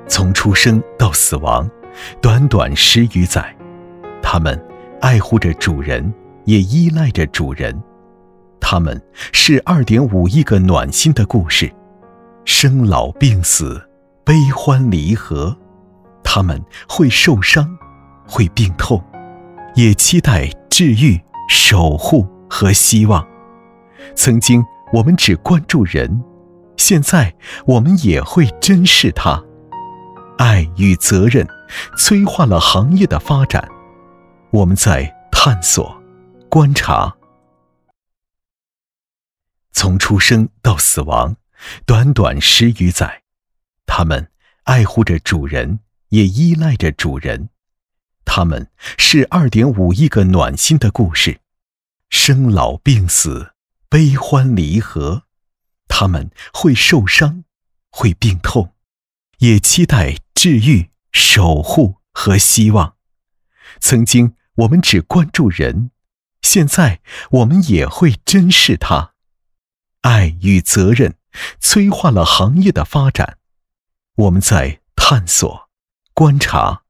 从出生到死亡，短短10余载，他们爱护着主人，也依赖着主人。他们是2.5亿个暖心的故事，生老病死，悲欢离合。他们会受伤，会病痛，也期待治愈、守护和希望。曾经我们只关注人，现在我们也会珍视它。爱与责任催化了行业的发展，我们在探索、观察。从出生到死亡，短短10余载，他们爱护着主人，也依赖着主人。他们是2.5亿个暖心的故事，生老病死，悲欢离合。他们会受伤，会病痛，也期待治愈、守护和希望。曾经我们只关注人，现在我们也会珍视它。爱与责任催化了行业的发展，我们在探索、观察。